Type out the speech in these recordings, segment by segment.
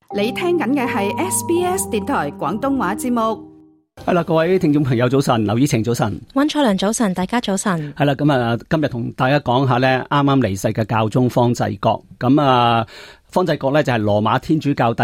你聽緊嘅係 SBS 電台廣東話節目。 係啦，各位聽眾朋友早晨，劉以晴早晨， 溫楚良早晨，大家早晨。 係啦，咁啊，今日同大家講下咧，啱啱離世嘅教宗方濟各。咁啊，方濟各咧就係羅馬天主教第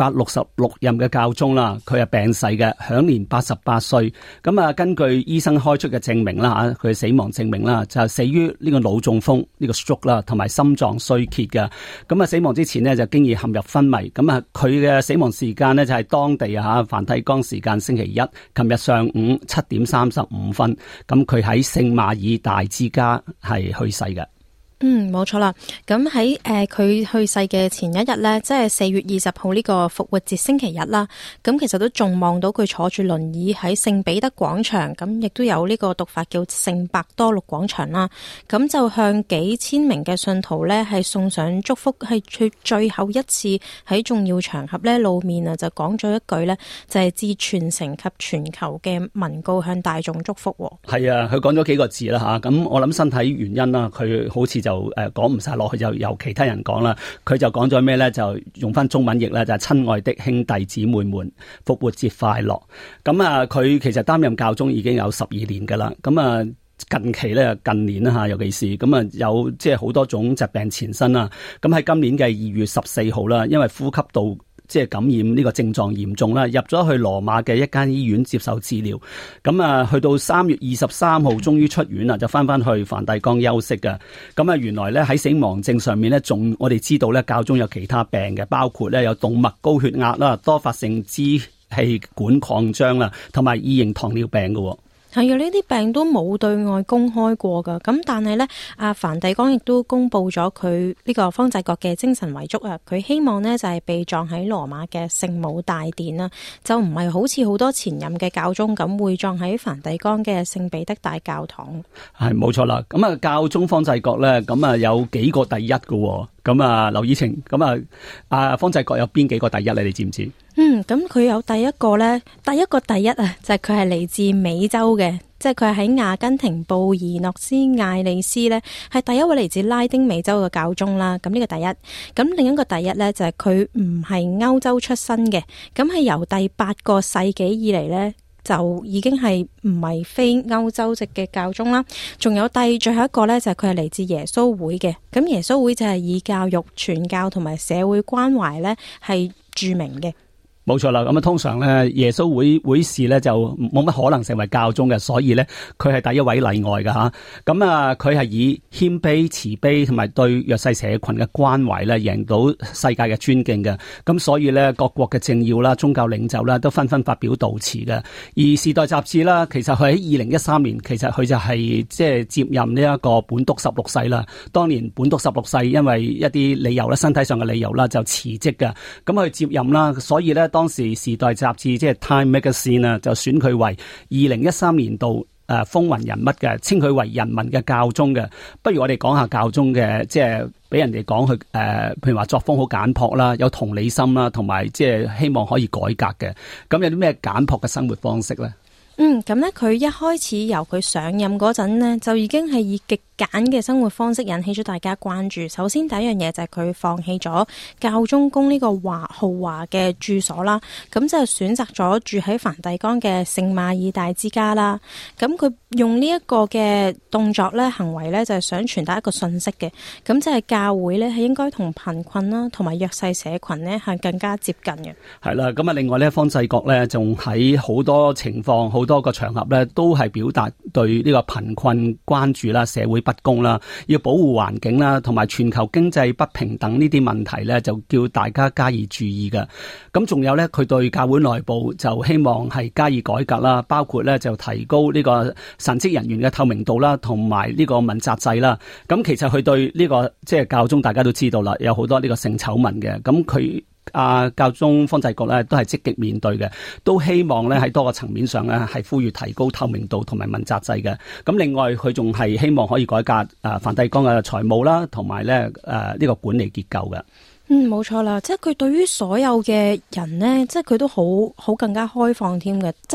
266任嘅教宗啦，佢係病逝嘅，享年88歲。咁啊，根據醫生開出嘅證明啦吓，佢嘅死亡證明啦，就係死於呢個腦中風呢個 stroke 啦，同埋心臟衰竭嘅。咁啊，死亡之前呢，就經已陷入昏迷。咁啊，佢嘅死亡時間呢，就係當地吓梵蒂岡時間星期一，琴日上午7點35分。咁佢喺聖馬爾大之家係去世嘅。 冇錯啦。咁喺佢去世嘅前一日呢，即係4月20號呢個復活節星期日啦。咁其實都仲望到佢坐住輪椅喺聖彼得廣場，咁亦都有呢個讀法叫聖伯多祿廣場啦。咁就向幾千名嘅信徒呢係送上祝福，係佢最後一次喺重要場合呢露面啊，就講咗一句呢，就係致全城及全球嘅文告向大眾祝福。 係啊，佢講咗幾個字啦吓。咁我諗身體原因啦，佢好似就講唔晒落去，就由其他人講啦。佢就講咗咩咧？就用翻中文譯咧，就係親愛的兄弟姊妹們，復活節快樂。咁啊，佢其實擔任教宗已經有12年噶啦。咁啊，近年啦吓，尤其是咁啊，有即係好多種疾病纏身啦。咁喺今年嘅2月14號啦，因為呼吸道感染呢個症狀嚴重啦，入咗去羅馬嘅一間醫院接受治療。咁啊，去到3月23號終於出院啦，就翻去梵蒂岡休息嘅。咁啊，原來咧喺死亡證上面咧，仲我哋知道咧，教宗有其他病嘅，包括咧有動脈高血壓啦、多發性支氣管擴張啦，同埋二型糖尿病嘅。 係啊，呢啲病都冇對外公開過噶。咁但係呢，梵蒂岡亦都公布咗佢呢個方濟各嘅精神遺囑啊。佢希望呢就係被葬喺羅馬嘅聖母大殿啦，就唔係好似好多前任嘅教宗咁會葬喺梵蒂岡嘅聖彼得大教堂。係冇錯啦。咁啊，教宗方濟各呢，咁啊有幾個第一噶。咁啊，劉以晴，咁啊，方濟各有邊幾個第一咧？你知唔知？ 咁佢有第一個呢，第一啊，就係佢係嚟自美洲嘅，即係佢係喺阿根廷布宜諾斯艾利斯呢，係第一位嚟自拉丁美洲嘅教宗啦。咁呢個第一，咁另一個第一呢，就係佢唔係歐洲出身嘅，咁係由第8個世紀以嚟呢，就已經係唔係非歐洲籍嘅教宗啦。仲有最後一個呢，就係佢係嚟自耶穌會嘅。咁耶穌會就係以教育、傳教同埋社會關懷呢係著名嘅。 冇錯啦，咁啊通常咧耶穌會士咧就冇乜可能成為教宗嘅，所以咧佢係第一位例外㗎吓。咁啊，佢係以謙卑、慈悲同埋對弱勢社群嘅關懷咧，贏到世界嘅尊敬嘅。咁所以咧，各國嘅政要啦、宗教領袖啦，都紛紛發表悼詞嘅。而《時代》雜誌啦，其實佢喺2013年，其實佢就係即係接任呢一個本篤16世啦。當年本篤16世因為一啲理由啦，身體上嘅理由啦，就辭職嘅。咁佢接任啦，所以咧。當時《時代》雜誌即係 Time Magazine 啊，就選佢為2013年度風雲人物嘅，稱佢為人民嘅教宗嘅。不如我哋講下教宗嘅，即係俾人哋講佢譬如話作風好簡樸啦，有同理心啦，同埋即係希望可以改革嘅。咁有啲咩簡樸嘅生活方式咧？ 咁呢，佢一開始由佢上任嗰陣呢，就已經係以極簡嘅生活方式引起咗大家關注。首先第一樣嘢就係佢放棄咗教宗宮呢個豪華嘅住所啦，咁就選擇咗住喺梵蒂岡嘅聖馬爾大之家啦。咁佢用呢一個嘅動作呢，行為呢，就係想傳達一個信息嘅，咁就係教會呢，係應該同貧困啦同埋弱勢社群呢，係更加接近嘅。係啦， 咁啊另外呢，方濟各呢，仲喺好多情況多個場合咧，都係表達對呢個貧困關注啦、社會不公啦、要保護環境啦，同埋全球經濟不平等呢啲問題咧，就叫大家加以注意嘅。咁仲有咧，佢對教會內部就希望係加以改革啦，包括咧就提高呢個神職人員嘅透明度啦，同埋呢個問責制啦。咁其實佢對呢個即係教宗，大家都知道啦，有好多呢個性醜聞嘅。咁佢教宗方濟各咧都係積極面對嘅，都希望咧喺多個層面上咧係呼籲提高透明度同埋問責制嘅。咁另外佢仲係希望可以改革梵蒂岡嘅財務啦，同埋咧呢個管理結構嘅。 冇錯啦，即係佢對於所有嘅人呢，即係佢都好更加開放添嘅，即係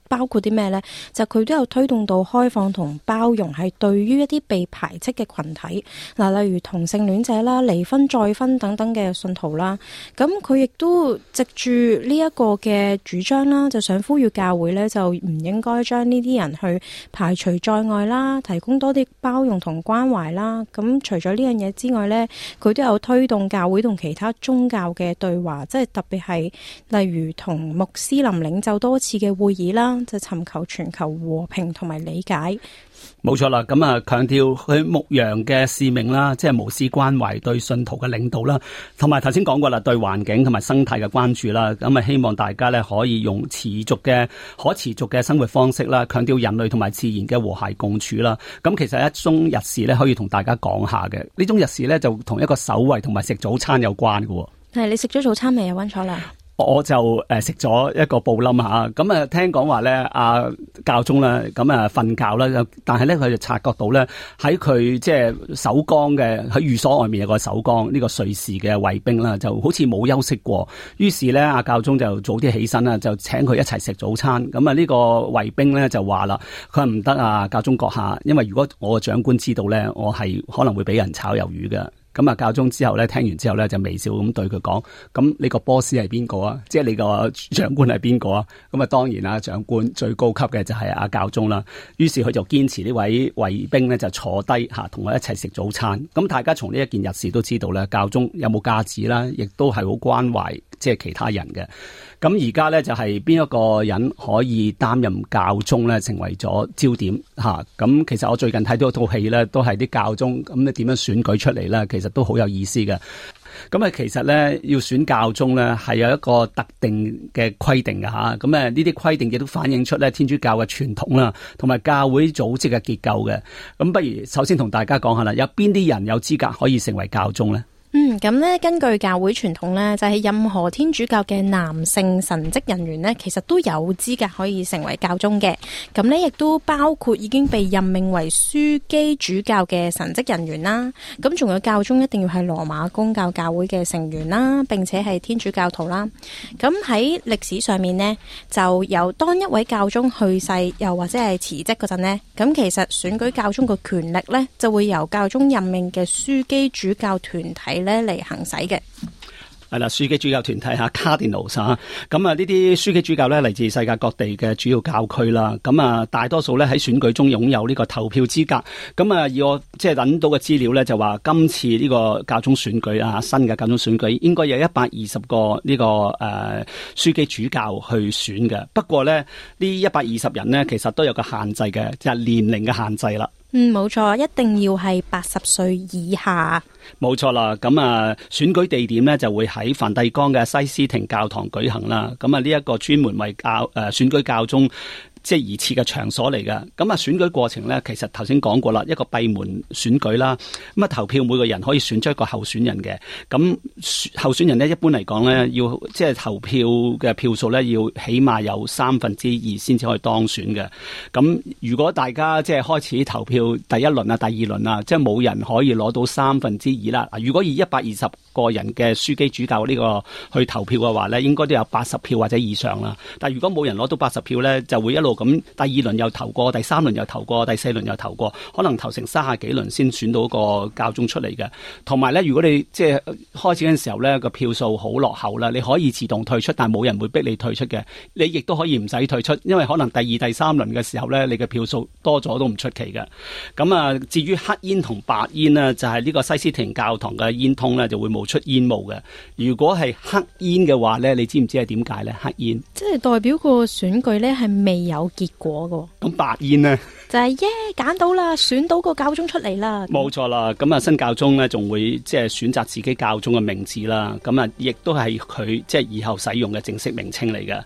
包括啲咩呢？就佢都有推動到開放同包容，係對於一啲被排斥嘅群體，嗱，例如同性戀者啦、離婚再婚等等嘅信徒啦。咁佢亦都藉住呢一個嘅主張啦，就想呼籲教會呢，就唔應該將呢啲人去排除在外啦，提供多啲包容同關懷啦。咁除咗呢樣嘢之外呢，佢都有推動教會同其他宗教嘅對話，即係特別係例如同穆斯林領袖多次嘅會議啦。就尋求全球和平同埋理解， 冇錯啦。咁啊，強調佢牧羊嘅使命啦，即係無私關懷對信徒嘅領導啦，同埋頭先講過啦，對環境同埋生態嘅關注啦。咁啊，希望大家咧可以用可持續嘅生活方式啦，強調人類同埋自然嘅和諧共處啦。咁其實一宗日事咧，可以同大家講下嘅。呢種日事咧，就同一個守衛同埋食早餐有關嘅。 係，你食咗早餐未啊，溫楚良？ 我就食咗一個布冧吓，咁啊聽講話咧，阿教宗咧咁啊瞓覺啦，但係咧佢就察覺到咧喺佢即係守崗嘅喺寓所外面有個守崗呢個瑞士嘅衛兵啦，就好似冇休息過，於是咧阿教宗就早啲起身啦，就請佢一齊食早餐。咁啊呢個衛兵咧就話啦，佢話唔得啊，教宗閣下，因為如果我個長官知道咧，我係可能會俾人炒魷魚嘅。咁啊，教宗之後咧，聽完之後咧，就微笑咁對佢講：咁你個 boss 係邊個啊？即係你個長官係邊個啊？咁啊，當然啦，長官最高級嘅就係阿教宗啦。於是佢就堅持呢位衛兵咧就坐低嚇，同我一齊食早餐。咁大家從呢一件日事都知道咧，教宗有冇架子啦，亦都係好關懷即係其他人嘅。咁而家咧就係邊一個人可以擔任教宗咧，成為咗焦點嚇。咁其實我最近睇到一套戲咧，都係啲教宗咁你點樣選舉出嚟咧，其實都好有意思嘅。咁啊，其實咧要選教宗咧係有一個特定嘅規定嘅嚇。咁呢啲規定亦都反映出咧天主教嘅傳統啦，同埋教會組織嘅結構嘅。咁不如首先同大家講下啦，有邊啲人有資格可以成為教宗咧？ 咁呢，根據教會傳統呢，就係任何天主教嘅男性神職人員呢，其實都有資格可以成為教宗嘅。咁呢，亦都包括已經被任命為樞機主教嘅神職人員啦。咁仲有教宗一定要係羅馬公教教會嘅成員啦，並且係天主教徒啦。咁喺歷史上面呢，就由當一位教宗去世又或者係辭職嗰陣呢，咁其實選舉教宗嘅權力呢，就會由教宗任命嘅樞機主教團體嚟行使嘅。 係啦，樞機主教團體吓 Cardinals 咁啊，呢啲樞機主教咧嚟自世界各地嘅主要教區啦。咁啊，大多數咧喺選舉中擁有呢個投票資格。咁啊，以我即係揾到嘅資料咧，就話今次呢個教宗選舉啊，新嘅教宗選舉應該有120個呢個樞機主教去選嘅。不過咧，呢120人呢，其實都有個限制嘅，就係年齡嘅限制啦。 冇錯，一定要係80歲以下。 冇錯啦，咁啊，選舉地點呢就會喺梵蒂岡嘅西斯廷教堂舉行啦。咁啊，呢一個專門為選舉教宗即係而設嘅場所嚟嘅。咁啊，選舉過程呢，其實頭先講過啦，一個閉門選舉啦。咁啊，投票每個人可以選出一個候選人嘅。咁候選人呢，一般嚟講呢，要即係投票嘅票數呢，要起碼有2/3先至可以當選嘅。咁如果大家即係開始投票第一輪啊、第二輪啊，即係冇人可以攞到2/3啦。如果以120個人嘅樞機主教呢個去投票嘅話呢，應該都有80票或者以上啦。但係如果冇人攞到80票呢，就會一路咁第二輪又投過，第三輪又投過，第四輪又投過，可能投成30幾輪先選到個教宗出嚟嘅。同埋咧，如果你即係開始嘅時候咧個票數好落後啦，你可以自動退出，但係冇人會逼你退出嘅。你亦都可以唔使退出，因為可能第二、第三輪嘅時候咧，你嘅票數多咗都唔出奇嘅。咁啊，至於黑煙同白煙呢，就係呢個西斯廷教堂嘅煙通咧就會冒出煙霧嘅。如果係黑煙嘅話咧，你知唔知係點解咧？黑煙即係代表個選舉咧係未有結果嘅。 咁白煙呢， 就係揀到啦，選到個教宗出嚟啦。 冇錯啦，咁啊新教宗呢，仲會即係選擇自己教宗嘅名字啦。咁啊，亦都係佢即係以後使用嘅正式名稱嚟嘅。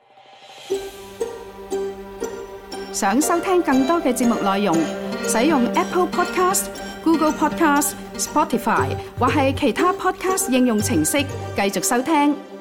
想收聽更多嘅節目內容，使用 Apple Podcast、Google Podcast、Spotify 或係其他 Podcast 應用程式繼續收聽。